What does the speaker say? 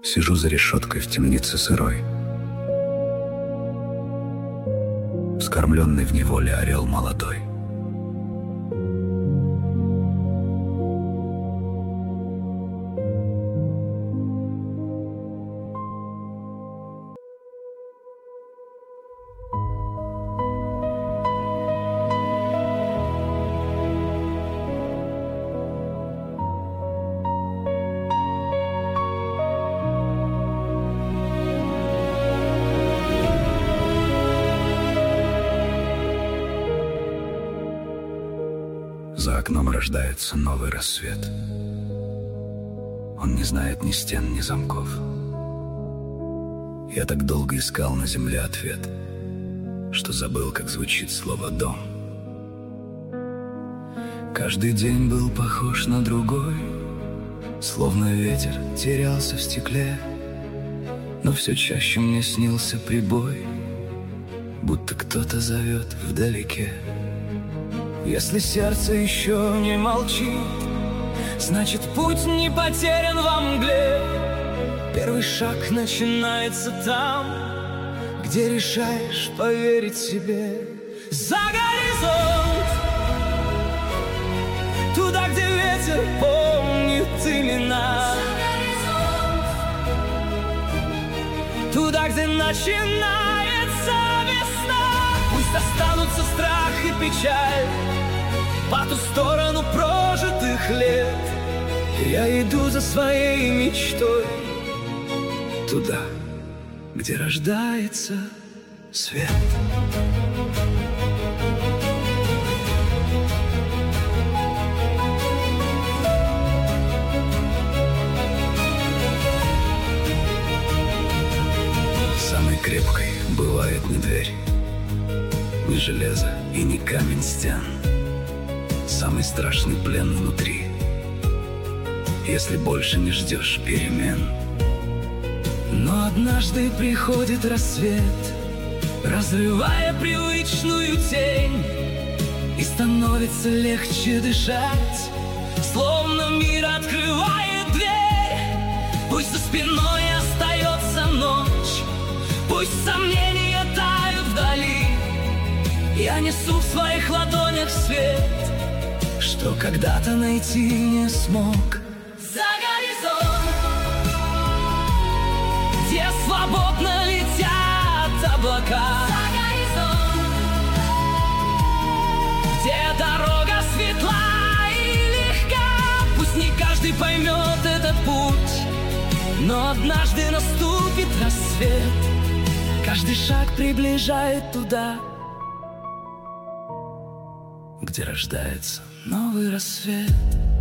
Сижу за решеткой в темнице сырой. Вскормленный в неволе орел молодой. За окном рождается новый рассвет. Он не знает ни стен, ни замков. Я так долго искал на земле ответ, что забыл, как звучит слово «дом». Каждый день был похож на другой, словно ветер терялся в стекле. Но все чаще мне снился прибой, будто кто-то зовет вдалеке. Если сердце еще не молчит, значит, путь не потерян во мгле. Первый шаг начинается там, где решаешь поверить себе. За горизонт, туда, где ветер помнит имена. Туда, где начинается весна. Пусть останутся страх и печаль по ту сторону прожитых лет. Я иду за своей мечтой, туда, где рождается свет. Самой крепкой бывает не дверь, не железо и не камень стен. Самый страшный плен внутри, если больше не ждешь перемен. Но однажды приходит рассвет, разрывая привычную тень, и становится легче дышать, словно мир открывает дверь. Пусть за спиной остается ночь, пусть сомнения тают вдали, я несу в своих ладонях свет, что когда-то найти не смог. За горизонт, где свободно летят облака. За горизонт, где дорога светла и легка. Пусть не каждый поймет этот путь, но однажды наступит рассвет. Каждый шаг приближает туда, где рождается новый рассвет.